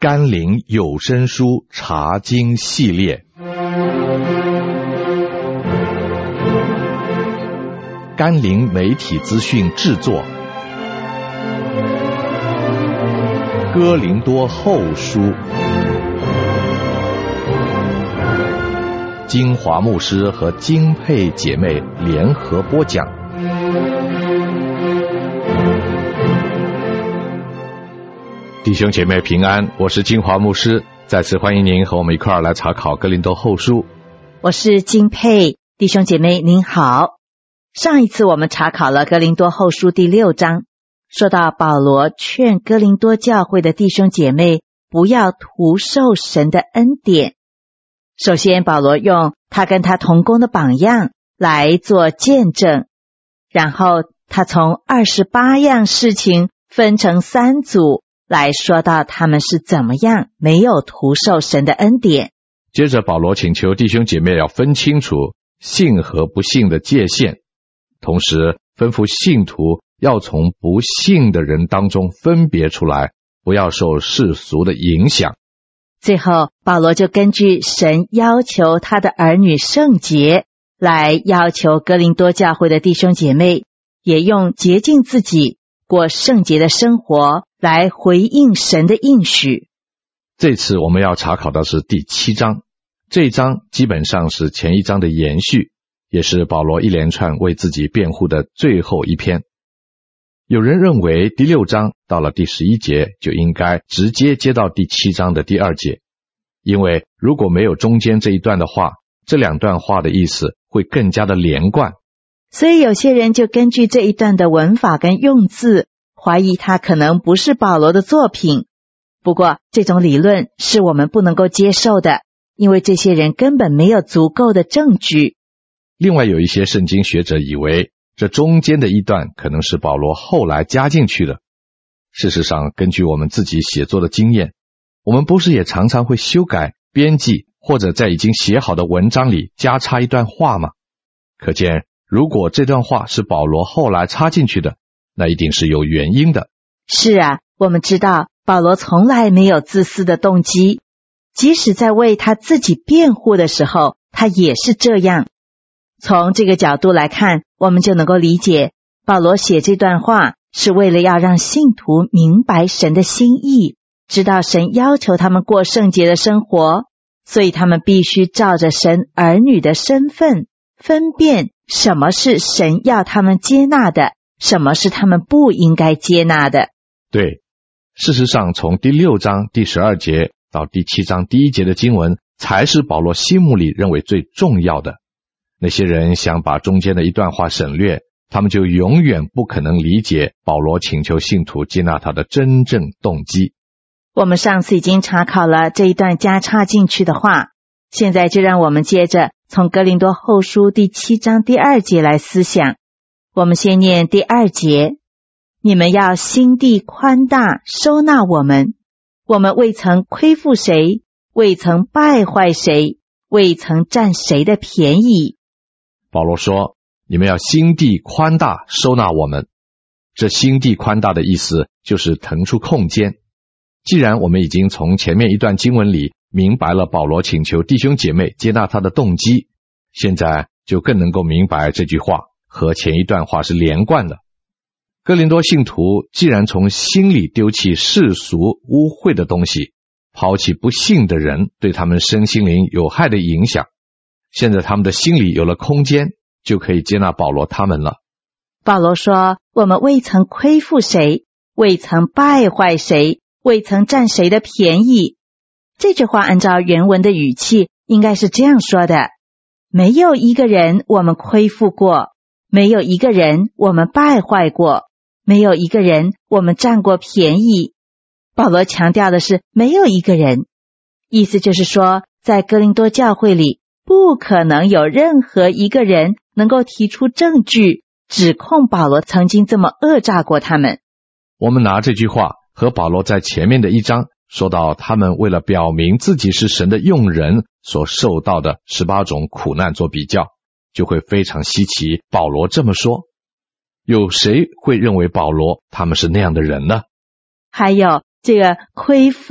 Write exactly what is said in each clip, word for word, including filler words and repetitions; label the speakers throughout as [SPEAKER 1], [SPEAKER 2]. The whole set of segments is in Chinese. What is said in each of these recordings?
[SPEAKER 1] 甘霖有声书查经系列，甘霖媒体资讯制作，哥林多后书，金华牧师和金佩姐妹联合播讲。弟兄姐妹平安，我是金华牧师，再次欢迎您和我们一块儿来查考哥林多后书。
[SPEAKER 2] 我是金佩，弟兄姐妹您好。上一次我们查考了哥林多后书第六章，说到保罗劝哥林多教会的弟兄姐妹不要徒受神的恩典。首先保罗用他跟他同工的榜样来做见证，然后他从二十八样事情分成三组来说到他们是怎么样没有徒受神的恩典。
[SPEAKER 1] 接着保罗请求弟兄姐妹要分清楚信和不信的界限，同时吩咐信徒要从不信的人当中分别出来，不要受世俗的影响。
[SPEAKER 2] 最后保罗就根据神要求他的儿女圣洁，来要求哥林多教会的弟兄姐妹也用洁净自己过圣洁的生活来回应神的应许。
[SPEAKER 1] 这次我们要查考的是第七章，这一章基本上是前一章的延续，也是保罗一连串为自己辩护的最后一篇。有人认为第六章到了第十一节就应该直接接到第七章的第二节，因为如果没有中间这一段的话，这两段话的意思会更加的连贯。
[SPEAKER 2] 所以有些人就根据这一段的文法跟用字，怀疑它可能不是保罗的作品。不过这种理论是我们不能够接受的，因为这些人根本没有足够的证据。
[SPEAKER 1] 另外有一些圣经学者以为这中间的一段可能是保罗后来加进去的。事实上根据我们自己写作的经验，我们不是也常常会修改、编辑，或者在已经写好的文章里加插一段话吗？可见如果这段话是保罗后来插进去的，那一定是有原因的。
[SPEAKER 2] 是啊，我们知道保罗从来没有自私的动机，即使在为他自己辩护的时候，他也是这样。从这个角度来看，我们就能够理解保罗写这段话是为了要让信徒明白神的心意，知道神要求他们过圣洁的生活，所以他们必须照着神儿女的身份分辨什么是神要他们接纳的，什么是他们不应该接纳的。
[SPEAKER 1] 对，事实上从第六章第十二节到第七章第一节的经文才是保罗心目里认为最重要的。那些人想把中间的一段话省略，他们就永远不可能理解保罗请求信徒接纳他的真正动机。
[SPEAKER 2] 我们上次已经查考了这一段加插进去的话，现在就让我们接着从哥林多后书第七章第二节来思想。我们先念第二节，你们要心地宽大，收纳我们，我们未曾亏负谁，未曾败坏谁，未曾占谁的便宜。
[SPEAKER 1] 保罗说你们要心地宽大，收纳我们。这心地宽大的意思就是腾出空间。既然我们已经从前面一段经文里明白了保罗请求弟兄姐妹接纳他的动机，现在就更能够明白这句话和前一段话是连贯的。哥林多信徒既然从心里丢弃世俗污秽的东西，抛弃不信的人对他们身心灵有害的影响，现在他们的心里有了空间，就可以接纳保罗他们了。
[SPEAKER 2] 保罗说我们未曾亏负谁，未曾败坏谁，未曾占谁的便宜。这句话按照原文的语气应该是这样说的：没有一个人我们亏负过，没有一个人我们败坏过，没有一个人我们占过便宜。保罗强调的是没有一个人，意思就是说在哥林多教会里不可能有任何一个人能够提出证据指控保罗曾经这么讹诈过他们。
[SPEAKER 1] 我们拿这句话和保罗在前面的一章说到他们为了表明自己是神的用人所受到的十八种苦难做比较，就会非常稀奇保罗这么说。有谁会认为保罗他们是那样的人呢？
[SPEAKER 2] 还有这个亏负、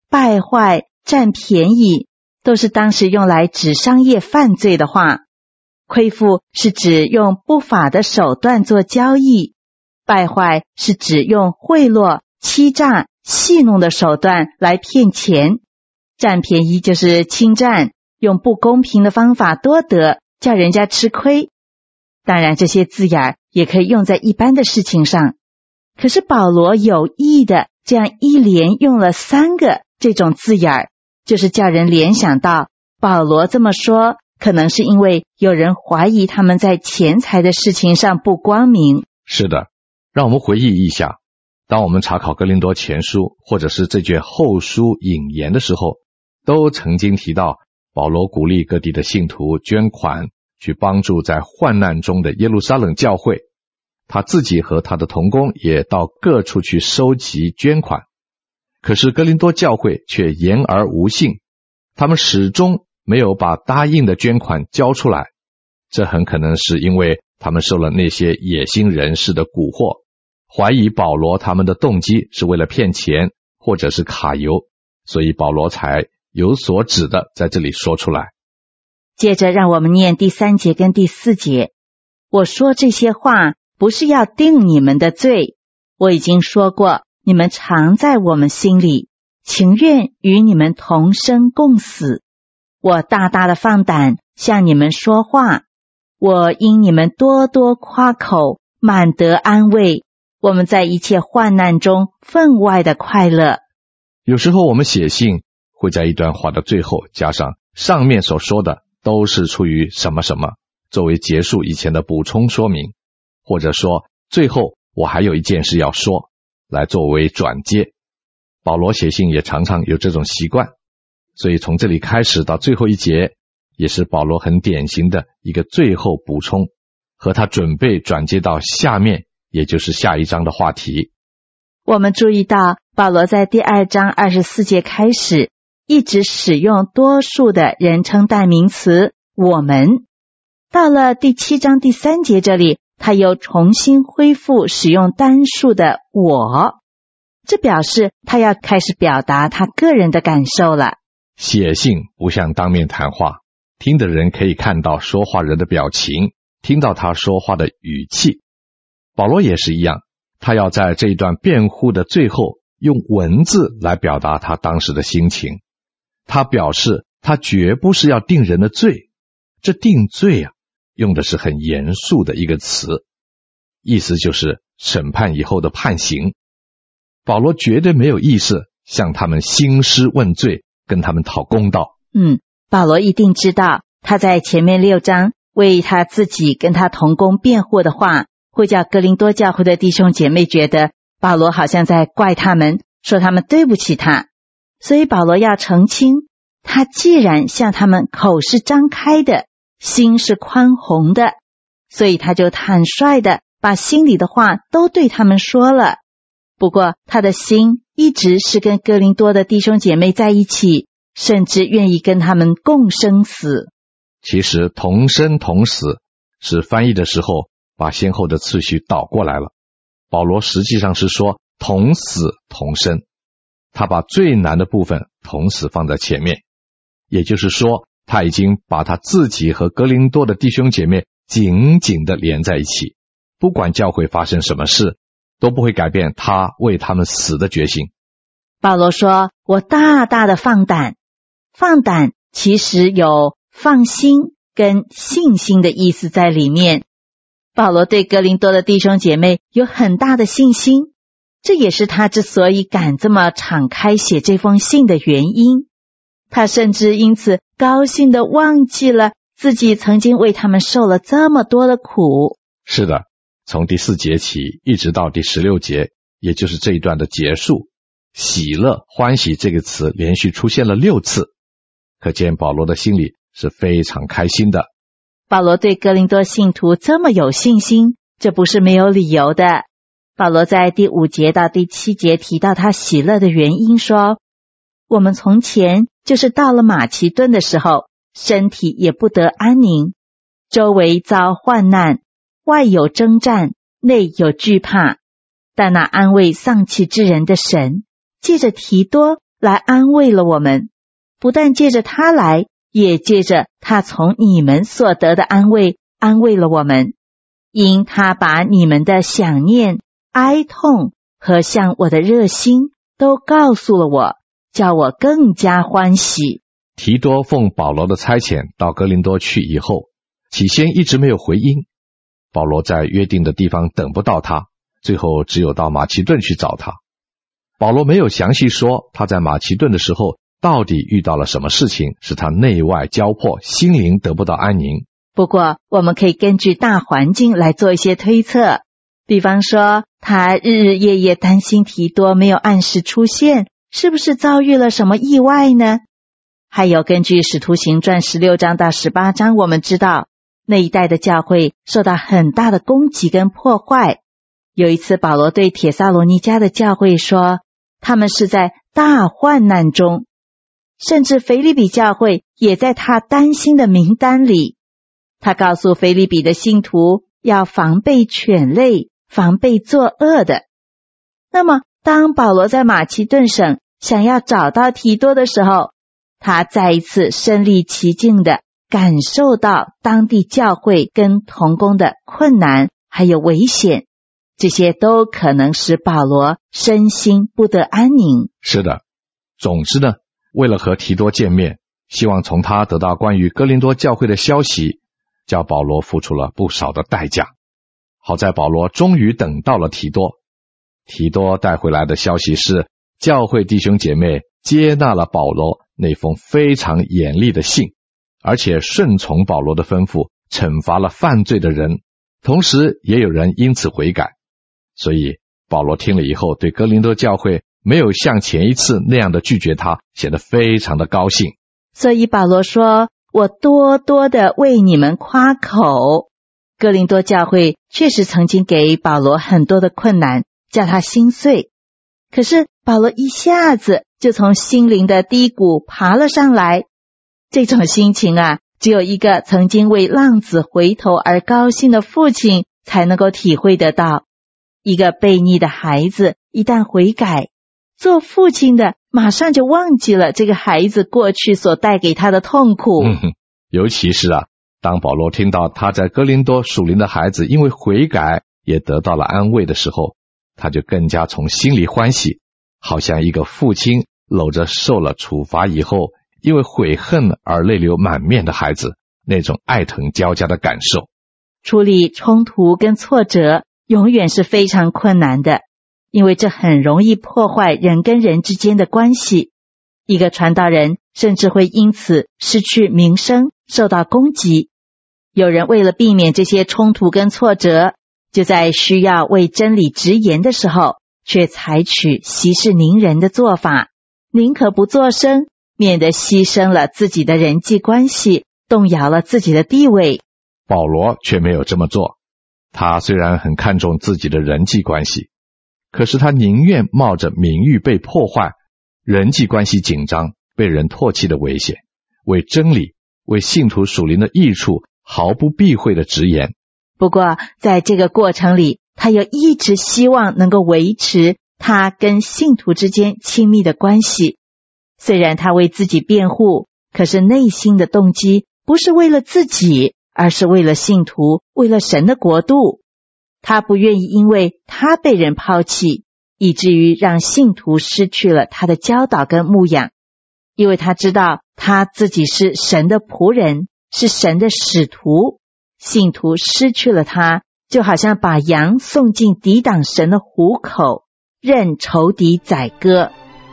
[SPEAKER 2] 败坏、占便宜，都是当时用来指商业犯罪的话。亏负是指用不法的手段做交易，败坏是指用贿赂、欺诈、戏弄的手段来骗钱，占便宜就是侵占，用不公平的方法多得，叫人家吃亏。当然这些字眼也可以用在一般的事情上，可是保罗有意的这样一连用了三个这种字眼，就是叫人联想到保罗这么说可能是因为有人怀疑他们在钱财的事情上不光明。
[SPEAKER 1] 是的，让我们回忆一下，当我们查考哥林多前书或者是这卷后书引言的时候，都曾经提到保罗鼓励各地的信徒捐款去帮助在患难中的耶路撒冷教会，他自己和他的同工也到各处去收集捐款。可是哥林多教会却言而无信，他们始终没有把答应的捐款交出来，这很可能是因为他们受了那些野心人士的蛊惑，怀疑保罗他们的动机是为了骗钱或者是揩油，所以保罗才有所指的在这里说出来。
[SPEAKER 2] 接着让我们念第三节跟第四节。我说这些话不是要定你们的罪，我已经说过，你们常在我们心里，情愿与你们同生共死。我大大的放胆向你们说话，我因你们多多夸口，满得安慰。我们在一切患难中分外的快乐。
[SPEAKER 1] 有时候我们写信会在一段话的最后加上上面所说的都是出于什么什么，作为结束以前的补充说明，或者说最后我还有一件事要说，来作为转接。保罗写信也常常有这种习惯，所以从这里开始到最后一节，也是保罗很典型的一个最后补充，和他准备转接到下面，也就是下一章的话题。
[SPEAKER 2] 我们注意到保罗在第二章二十四节开始一直使用多数的人称代名词我们，到了第七章第三节这里，他又重新恢复使用单数的我，这表示他要开始表达他个人的感受了。
[SPEAKER 1] 写信不像当面谈话，听的人可以看到说话人的表情，听到他说话的语气。保罗也是一样，他要在这一段辩护的最后用文字来表达他当时的心情。他表示他绝不是要定人的罪，这定罪啊，用的是很严肃的一个词，意思就是审判以后的判刑。保罗绝对没有意思向他们兴师问罪，跟他们讨公道。
[SPEAKER 2] 嗯，保罗一定知道他在前面六章为他自己跟他同工辩护的话，会叫哥林多教会的弟兄姐妹觉得保罗好像在怪他们，说他们对不起他。所以保罗要澄清，他既然向他们口是张开的，心是宽宏的，所以他就坦率的把心里的话都对他们说了。不过他的心一直是跟哥林多的弟兄姐妹在一起，甚至愿意跟他们共生死。
[SPEAKER 1] 其实同生同死是翻译的时候把先后的次序倒过来了，保罗实际上是说同死同生，他把最难的部分同死放在前面，也就是说他已经把他自己和哥林多的弟兄姐妹紧紧地连在一起，不管教会发生什么事，都不会改变他为他们死的决心。
[SPEAKER 2] 保罗说，我大大的放胆，放胆其实有放心跟信心的意思在里面。保罗对哥林多的弟兄姐妹有很大的信心，这也是他之所以敢这么敞开写这封信的原因。他甚至因此高兴地忘记了自己曾经为他们受了这么多的苦。
[SPEAKER 1] 是的，从第四节起一直到第十六节，也就是这一段的结束，喜乐欢喜这个词连续出现了六次，可见保罗的心里是非常开心的。
[SPEAKER 2] 保罗对哥林多信徒这么有信心，这不是没有理由的。保罗在第五节到第七节提到他喜乐的原因，说我们从前就是到了马其顿的时候，身体也不得安宁，周围遭患难，外有征战，内有惧怕。但那安慰丧气之人的神，借着提多来安慰了我们，不但借着他来，也借着他从你们所得的安慰安慰了我们，因他把你们的想念、哀痛和向我的热心都告诉了我，叫我更加欢喜。
[SPEAKER 1] 提多奉保罗的差遣到哥林多去以后，起先一直没有回音，保罗在约定的地方等不到他，最后只有到马其顿去找他。保罗没有详细说他在马其顿的时候到底遇到了什么事情，使他内外交迫，心灵得不到安宁。
[SPEAKER 2] 不过我们可以根据大环境来做一些推测，比方说他日日夜夜担心提多没有按时出现，是不是遭遇了什么意外呢？还有根据使徒行传十六章到十八章，我们知道那一带的教会受到很大的攻击跟破坏。有一次保罗对帖撒罗尼迦的教会说，他们是在大患难中，甚至腓立比教会也在他担心的名单里。他告诉腓立比的信徒要防备犬类，防备作恶的。那么当保罗在马其顿省想要找到提多的时候，他再一次身临其境地感受到当地教会跟同工的困难还有危险，这些都可能使保罗身心不得安宁。
[SPEAKER 1] 是的，总之呢，为了和提多见面，希望从他得到关于哥林多教会的消息，叫保罗付出了不少的代价。好在保罗终于等到了提多，提多带回来的消息是，教会弟兄姐妹接纳了保罗那封非常严厉的信，而且顺从保罗的吩咐，惩罚了犯罪的人，同时也有人因此悔改。所以保罗听了以后，对哥林多教会没有像前一次那样的拒绝他，显得非常的高兴。
[SPEAKER 2] 所以保罗说，我多多的为你们夸口。哥林多教会确实曾经给保罗很多的困难，叫他心碎。可是保罗一下子就从心灵的低谷爬了上来，这种心情啊，只有一个曾经为浪子回头而高兴的父亲才能够体会得到。一个悖逆的孩子一旦悔改，做父亲的马上就忘记了这个孩子过去所带给他的痛苦。
[SPEAKER 1] 嗯，尤其是啊，当保罗听到他在哥林多属灵的孩子因为悔改也得到了安慰的时候，他就更加从心里欢喜，好像一个父亲搂着受了处罚以后因为悔恨而泪流满面的孩子，那种爱疼交加的感受。
[SPEAKER 2] 处理冲突跟挫折永远是非常困难的，因为这很容易破坏人跟人之间的关系。一个传道人甚至会因此失去名声，受到攻击。有人为了避免这些冲突跟挫折，就在需要为真理直言的时候，却采取息事宁人的做法，宁可不作声，免得牺牲了自己的人际关系，动摇了自己的地位。
[SPEAKER 1] 保罗却没有这么做，他虽然很看重自己的人际关系，可是他宁愿冒着名誉被破坏、人际关系紧张、被人唾弃的危险，为真理、为信徒属灵的益处毫不避讳的直言。
[SPEAKER 2] 不过在这个过程里，他又一直希望能够维持他跟信徒之间亲密的关系。虽然他为自己辩护，可是内心的动机不是为了自己，而是为了信徒，为了神的国度。他不愿意因为他被人抛弃，以至于让信徒失去了他的教导跟牧养，因为他知道他自己是神的仆人，是神的使徒。信徒失去了他，就好像把羊送进抵挡神的虎口，任仇敌宰割。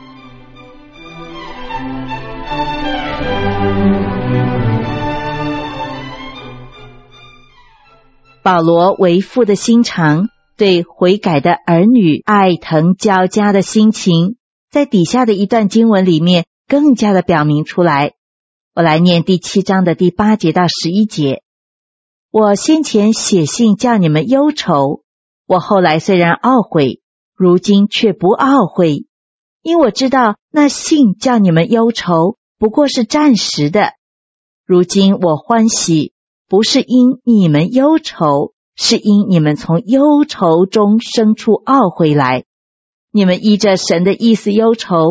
[SPEAKER 2] 保罗为父的心肠，对悔改的儿女爱疼交加的心情，在底下的一段经文里面更加的表明出来。我来念第七章的第八节到十一节。我先前写信叫你们忧愁，我后来虽然懊悔，如今却不懊悔，因我知道那信叫你们忧愁不过是暂时的。如今我欢喜，不是因你们忧愁，是因你们从忧愁中生出懊悔来。你们依着神的意思忧愁，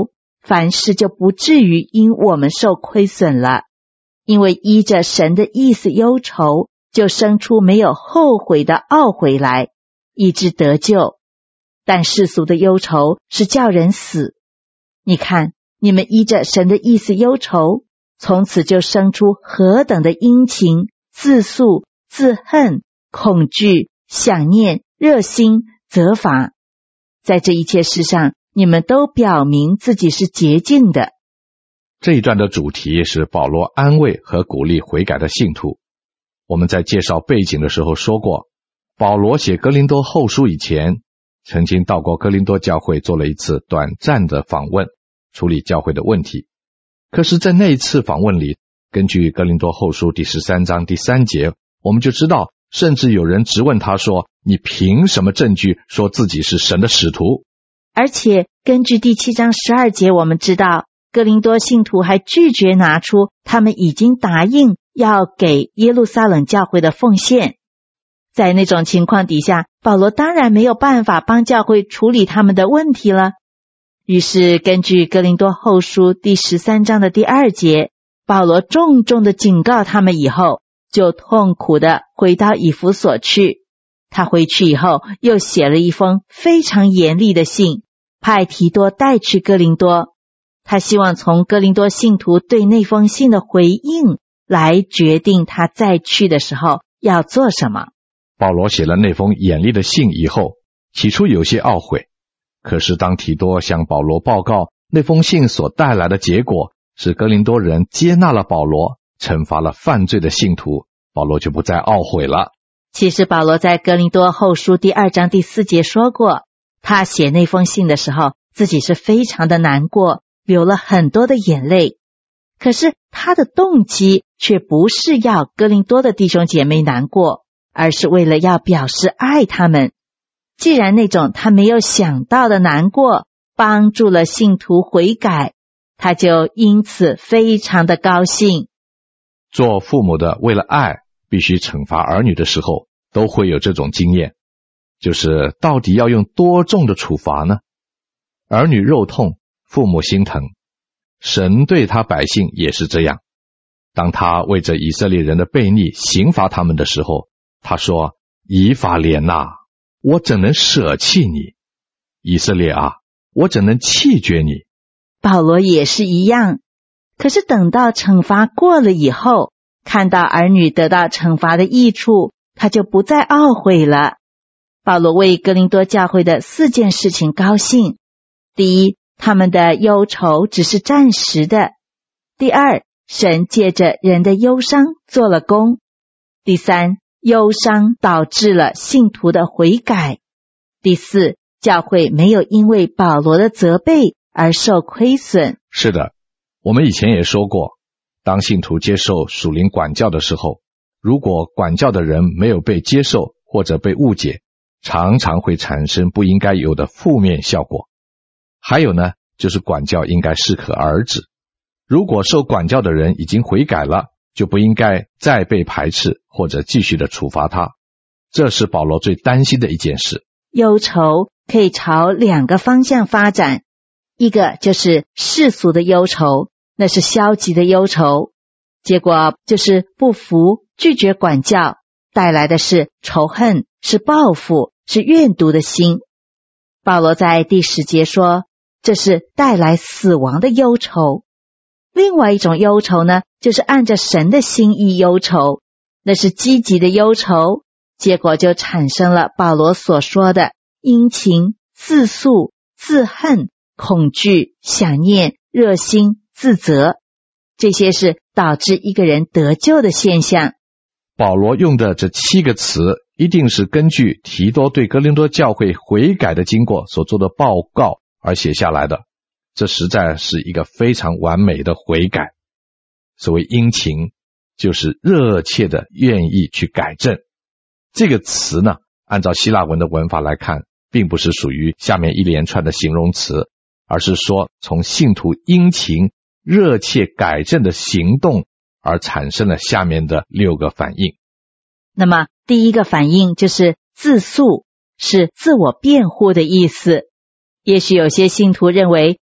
[SPEAKER 2] 凡事就不至于因我们受亏损了。因为依着神的意思忧愁，就生出没有后悔的懊悔来，以致得救。但世俗的忧愁是叫人死。你看，你们依着神的意思忧愁，从此就生出何等的殷勤、自诉、自恨、恐惧、想念、热心、责罚。在这一切事上，你们都表明自己是洁净的。
[SPEAKER 1] 这一段的主题是保罗安慰和鼓励悔改的信徒。我们在介绍背景的时候说过，保罗写哥林多后书以前，曾经到过哥林多教会做了一次短暂的访问，处理教会的问题。可是在那一次访问里，根据哥林多后书第十三章第三节，我们就知道，甚至有人质问他说，你凭什么证据说自己是神的使徒？
[SPEAKER 2] 而且根据第七章十二节，我们知道哥林多信徒还拒绝拿出他们已经答应要给耶路撒冷教会的奉献。在那种情况底下，保罗当然没有办法帮教会处理他们的问题了。于是根据哥林多后书第十三章的第二节，保罗重重的警告他们以后，就痛苦的回到以弗所去。他回去以后，又写了一封非常严厉的信，派提多带去哥林多。他希望从哥林多信徒对那封信的回应来决定他再去的时候要做什么。
[SPEAKER 1] 保罗写了那封严厉的信以后，起初有些懊悔，可是当提多向保罗报告那封信所带来的结果是哥林多人接纳了保罗，惩罚了犯罪的信徒，保罗就不再懊悔了。
[SPEAKER 2] 其实保罗在哥林多后书第二章第四节说过，他写那封信的时候自己是非常的难过，流了很多的眼泪。可是他的动机却不是要哥林多的弟兄姐妹难过，而是为了要表示爱他们。既然那种他没有想到的难过帮助了信徒悔改，他就因此非常的高兴。
[SPEAKER 1] 做父母的为了爱必须惩罚儿女的时候，都会有这种经验，就是到底要用多重的处罚呢？儿女肉痛，父母心疼，神对他百姓也是这样。当他为着以色列人的悖逆刑罚他们的时候，他说，以法莲啊，我怎能舍弃你？以色列啊，我怎能弃绝你？
[SPEAKER 2] 保罗也是一样，可是等到惩罚过了以后，看到儿女得到惩罚的益处，他就不再懊悔了。保罗为哥林多教会的四件事情高兴。第一，他们的忧愁只是暂时的。第二，神借着人的忧伤做了工。第三，忧伤导致了信徒的悔改。第四，教会没有因为保罗的责备而受亏损。
[SPEAKER 1] 是的，我们以前也说过，当信徒接受属灵管教的时候，如果管教的人没有被接受或者被误解，常常会产生不应该有的负面效果。还有呢，就是管教应该适可而止。如果受管教的人已经悔改了，就不应该再被排斥或者继续的处罚他。这是保罗最担心的一件事。
[SPEAKER 2] 忧愁可以朝两个方向发展，一个就是世俗的忧愁，那是消极的忧愁，结果就是不服、拒绝管教，带来的是仇恨，是报复，是怨毒的心。保罗在第十节说，这是带来死亡的忧愁。另外一种忧愁呢，就是按着神的心意忧愁，那是积极的忧愁，结果就产生了保罗所说的殷勤、自诉、自恨、恐惧、想念、热心、自责，这些是导致一个人得救的现象。
[SPEAKER 1] 保罗用的这七个词一定是根据提多对哥林多教会悔改的经过所做的报告而写下来的，这实在是一个非常完美的悔改。所谓殷勤，就是热切的愿意去改正。这个词呢，按照希腊文的文法来看，并不是属于下面一连串的形容词，而是说从信徒殷勤、热切改正的行动而产生了下面的六个反应。
[SPEAKER 2] 那么第一个反应就是自诉，是自我辩护的意思。也许有些信徒认为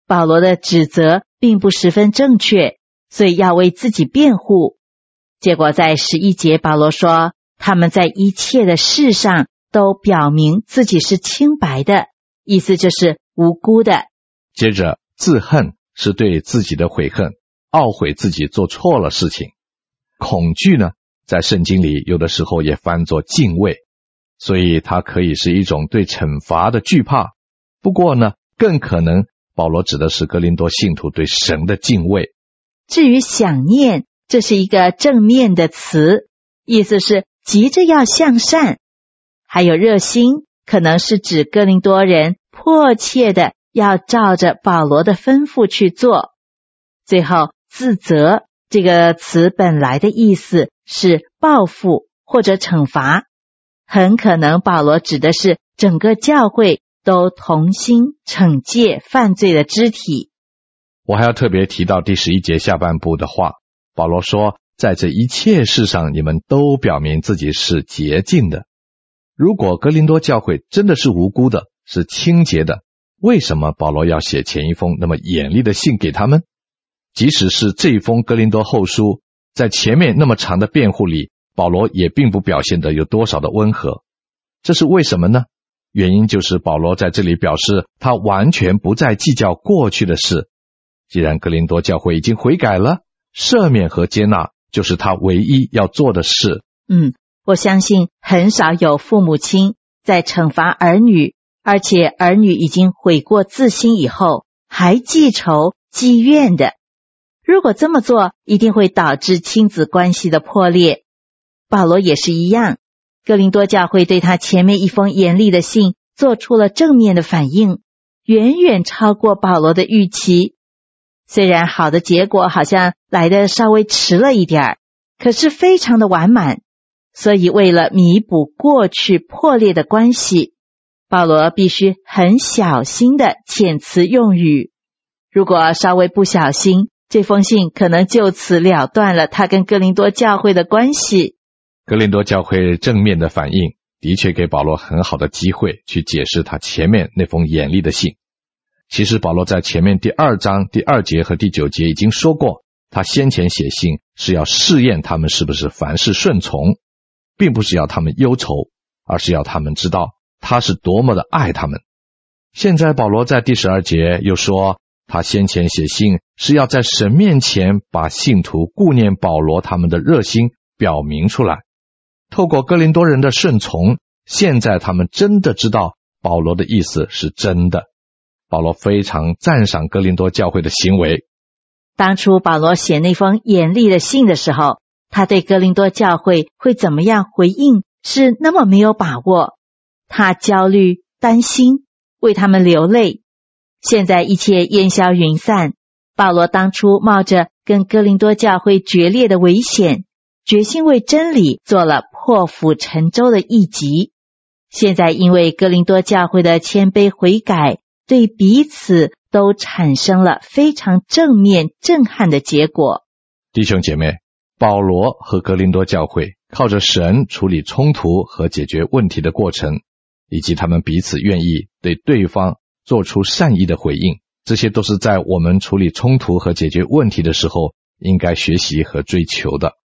[SPEAKER 2] 保罗的指责并不十分正确，所以要为自己辩护。结果在十一节，保罗说他们在一切的事上都表明自己是清白的，意思就是无辜的。
[SPEAKER 1] 接着自恨是对自己的悔恨，懊悔自己做错了事情。恐惧呢，在圣经里有的时候也翻作敬畏，所以它可以是一种对惩罚的惧怕。不过呢，更可能保罗指的是哥林多信徒对神的敬畏。
[SPEAKER 2] 至于想念，这是一个正面的词，意思是急着要向善。还有热心，可能是指哥林多人迫切的要照着保罗的吩咐去做。最后自责这个词本来的意思是报复或者惩罚，很可能保罗指的是整个教会都同心惩戒犯罪的肢体。
[SPEAKER 1] 我还要特别提到第十一节下半部的话，保罗说在这一切事上你们都表明自己是洁净的。如果哥林多教会真的是无辜的，是清洁的，为什么保罗要写前一封那么严厉的信给他们？即使是这一封哥林多后书，在前面那么长的辩护里，保罗也并不表现得有多少的温和。这是为什么呢？原因就是保罗在这里表示他完全不再计较过去的事。既然哥林多教会已经悔改了，赦免和接纳就是他唯一要做的事。
[SPEAKER 2] 嗯，我相信很少有父母亲在惩罚儿女，而且儿女已经悔过自新以后还记仇积怨的。如果这么做，一定会导致亲子关系的破裂。保罗也是一样，哥林多教会对他前面一封严厉的信做出了正面的反应，远远超过保罗的预期。虽然好的结果好像来得稍微迟了一点儿，可是非常的完满。所以为了弥补过去破裂的关系，保罗必须很小心的遣词用语。如果稍微不小心，这封信可能就此了断了他跟哥林多教会的关系。
[SPEAKER 1] 哥林多教会正面的反应的确给保罗很好的机会去解释他前面那封严厉的信。其实保罗在前面第二章第二节和第九节已经说过，他先前写信是要试验他们是不是凡事顺从，并不是要他们忧愁，而是要他们知道他是多么的爱他们。现在保罗在第十二节又说，他先前写信是要在神面前把信徒顾念保罗他们的热心表明出来。透过哥林多人的顺从，现在他们真的知道保罗的意思是真的。保罗非常赞赏哥林多教会的行为。
[SPEAKER 2] 当初保罗写那封严厉的信的时候，他对哥林多教会会怎么样回应是那么没有把握，他焦虑担心，为他们流泪。现在一切烟消云散，保罗当初冒着跟哥林多教会决裂的危险，决心为真理做了破釜沉舟的一击。现在因为哥林多教会的谦卑悔改，对彼此都产生了非常正面震撼的结果。
[SPEAKER 1] 弟兄姐妹，保罗和哥林多教会靠着神处理冲突和解决问题的过程，以及他们彼此愿意对对方做出善意的回应，这些都是在我们处理冲突和解决问题的时候应该学习和追求的。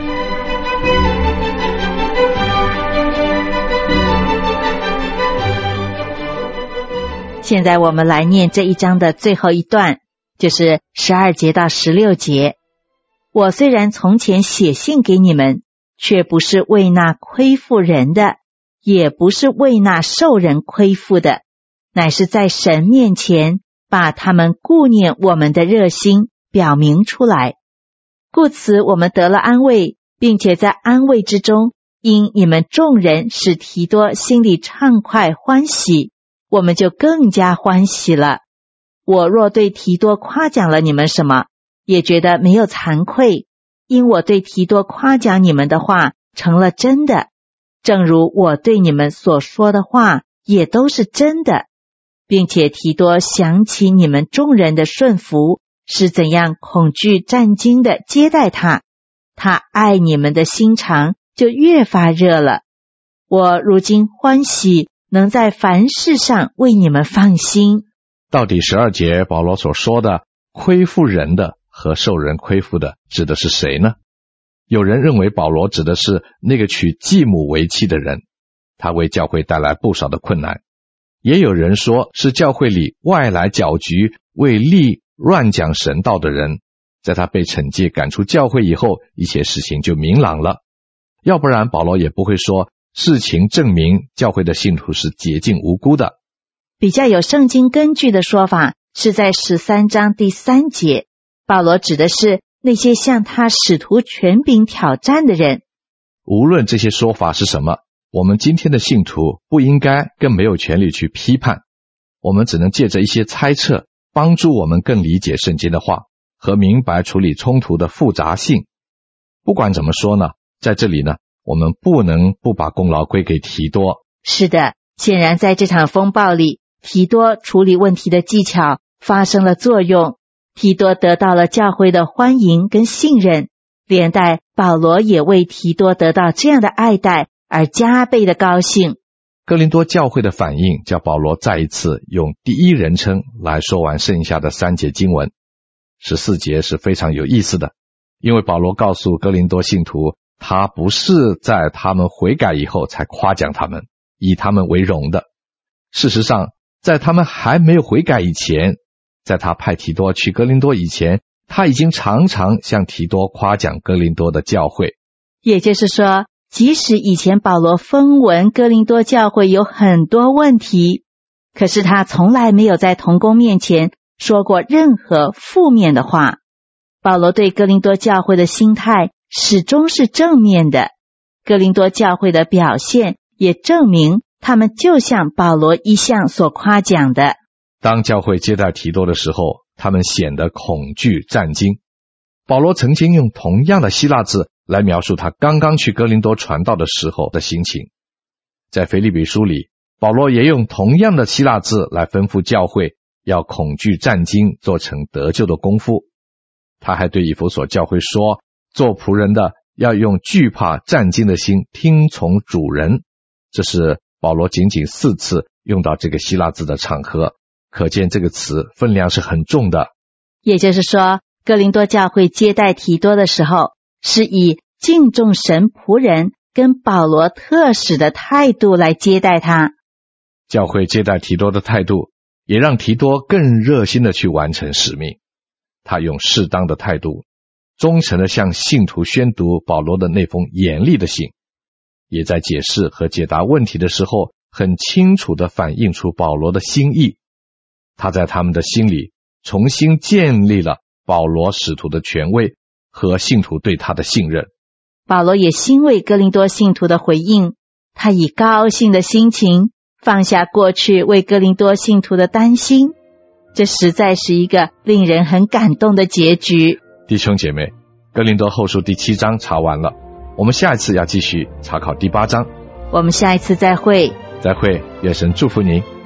[SPEAKER 2] 现在我们来念这一章的最后一段，就是十二节到十六节。我虽然从前写信给你们，却不是为那亏负人的，也不是为那受人亏负的，乃是在神面前把他们顾念我们的热心表明出来。故此我们得了安慰，并且在安慰之中，因你们众人使提多心里畅快欢喜，我们就更加欢喜了。我若对提多夸奖了你们什么，也觉得没有惭愧，因我对提多夸奖你们的话成了真的，正如我对你们所说的话也都是真的，并且提多想起你们众人的顺服，是怎样恐惧战兢的接待他，他爱你们的心肠就越发热了。我如今欢喜能在凡事上为你们放心。
[SPEAKER 1] 到底十二节保罗所说的亏负人的和受人亏负的指的是谁呢？有人认为保罗指的是那个娶继母为妻的人，他为教会带来不少的困难。也有人说是教会里外来搅局为利乱讲神道的人，在他被惩戒赶出教会以后，一切事情就明朗了。要不然保罗也不会说事情证明教会的信徒是洁净无辜的。
[SPEAKER 2] 比较有圣经根据的说法是在十三章第三节，保罗指的是那些向他使徒权柄挑战的人。
[SPEAKER 1] 无论这些说法是什么，我们今天的信徒不应该更没有权利去批判，我们只能借着一些猜测帮助我们更理解圣经的话和明白处理冲突的复杂性。不管怎么说呢，在这里呢，我们不能不把功劳归给提多。
[SPEAKER 2] 是的，显然在这场风暴里，提多处理问题的技巧发生了作用，提多得到了教会的欢迎跟信任，连带保罗也为提多得到这样的爱戴而加倍的高兴。
[SPEAKER 1] 哥林多教会的反应叫保罗再一次用第一人称来说完剩下的三节经文。十四节是非常有意思的，因为保罗告诉哥林多信徒，他不是在他们悔改以后才夸奖他们，以他们为荣的。事实上，在他们还没有悔改以前，在他派提多去哥林多以前，他已经常常向提多夸奖哥林多的教会。
[SPEAKER 2] 也就是说，即使以前保罗风闻哥林多教会有很多问题，可是他从来没有在同工面前说过任何负面的话。保罗对哥林多教会的心态始终是正面的，哥林多教会的表现也证明他们就像保罗一向所夸奖的。
[SPEAKER 1] 当教会接待提多的时候，他们显得恐惧战惊。保罗曾经用同样的希腊字来描述他刚刚去哥林多传道的时候的心情。在腓立比书里，保罗也用同样的希腊字来吩咐教会要恐惧战惊，做成得救的功夫。他还对以弗所教会说，做仆人的要用惧怕战惊的心听从主人。这是保罗仅仅四次用到这个希腊字的场合，可见这个词分量是很重的。
[SPEAKER 2] 也就是说，哥林多教会接待提多的时候，是以敬重神仆人跟保罗特使的态度来接待他。
[SPEAKER 1] 教会接待提多的态度，也让提多更热心的去完成使命。他用适当的态度，忠诚的向信徒宣读保罗的那封严厉的信，也在解释和解答问题的时候，很清楚地反映出保罗的心意。他在他们的心里重新建立了保罗使徒的权威和信徒对他的信任。
[SPEAKER 2] 保罗也欣慰哥林多信徒的回应，他以高兴的心情放下过去为哥林多信徒的担心，这实在是一个令人很感动的结局。
[SPEAKER 1] 弟兄姐妹，哥林多后书第七章查完了，我们下一次要继续查考第八章。
[SPEAKER 2] 我们下一次再会。
[SPEAKER 1] 再会，愿神祝福您。